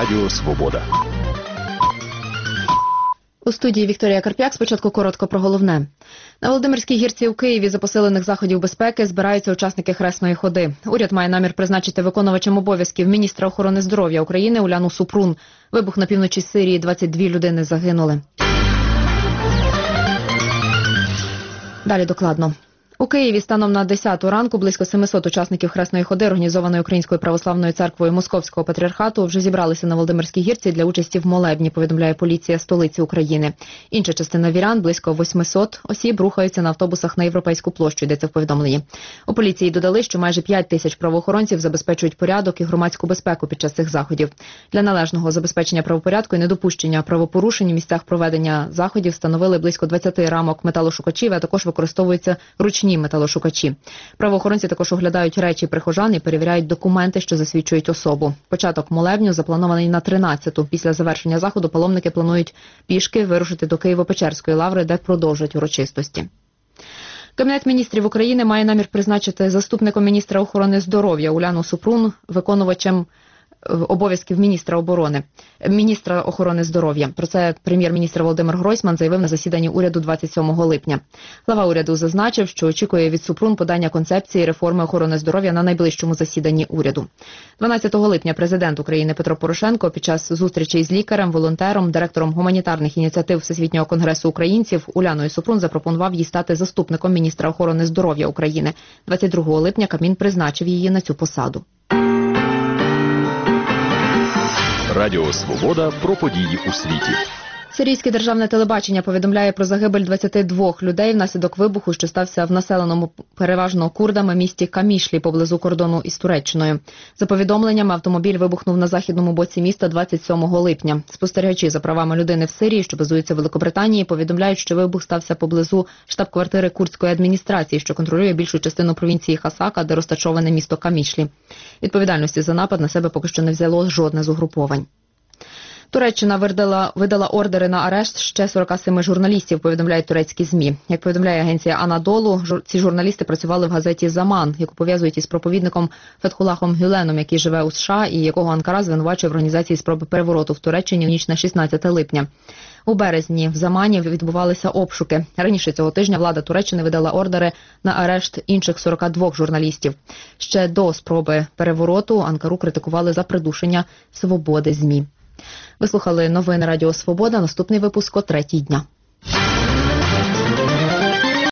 Радіо Свобода. У студії Вікторія Карп'як. Спочатку коротко про головне. На Володимирській гірці у Києві за посилених заходів безпеки збираються учасники Хресної ходи. Уряд має намір призначити виконувачем обов'язків міністра охорони здоров'я України Уляну Супрун. Вибух на півночі Сирії, 22 людини загинули. Далі докладно. У Києві станом на 10 ранку близько 700 учасників Хресної ходи, організованої Українською православною церквою Московського патріархату, вже зібралися на Володимирській гірці для участі в молебні, повідомляє поліція столиці України. Інша частина вірян, близько 800 осіб, рухаються на автобусах на Європейську площу, йдеться в повідомленні. У поліції додали, що майже 5 тисяч правоохоронців забезпечують порядок і громадську безпеку під час цих заходів. Для належного забезпечення правопорядку і недопущення правопорушень у місцях проведення заходів встановили близько 20 рамок металошукачів, а також використовуються ручні металошукачі. Правоохоронці також оглядають речі прихожан і перевіряють документи, що засвідчують особу. Початок молебню запланований на 13-ту. Після завершення заходу паломники планують пішки вирушити до Києво-Печерської лаври, де продовжать урочистості. Кабінет міністрів України має намір призначити заступником міністра охорони здоров'я Уляну Супрун виконувачем обов'язків міністра охорони здоров'я. Про це прем'єр-міністр Володимир Гройсман заявив на засіданні уряду 27 липня. Глава уряду зазначив, що очікує від Супрун подання концепції реформи охорони здоров'я на найближчому засіданні уряду. 12 липня президент України Петро Порошенко під час зустрічі із лікарем, волонтером, директором гуманітарних ініціатив Всесвітнього конгресу українців Уляною Супрун запропонував їй стати заступником міністра охорони здоров'я України. 22 липня Кабмін призначив її на цю посаду. Радіо Свобода про події у світі. Сирійське державне телебачення повідомляє про загибель 22 людей внаслідок вибуху, що стався в населеному переважно курдами місті Камішлі поблизу кордону із Туреччиною. За повідомленнями, автомобіль вибухнув на західному боці міста 27 липня. Спостерігачі за правами людини в Сирії, що базуються в Великобританії, повідомляють, що вибух стався поблизу штаб-квартири курдської адміністрації, що контролює більшу частину провінції Хасака, де розташоване місто Камішлі. Відповідальності за напад на себе поки що не взяло жодне з угруповань. Туреччина видала ордери на арешт ще 47 журналістів, повідомляють турецькі ЗМІ. Як повідомляє агенція Анадолу, ці журналісти працювали в газеті «Заман», яку пов'язують із проповідником Фетхулахом Гюленом, який живе у США і якого Анкара звинувачує в організації спроби перевороту в Туреччині в ніч на 16 липня. У березні в Замані відбувалися обшуки. Раніше цього тижня влада Туреччини видала ордери на арешт інших 42 журналістів. Ще до спроби перевороту Анкару критикували за придушення свободи ЗМІ. Ви слухали новини Радіо Свобода. Наступний випуск о 3-й дня.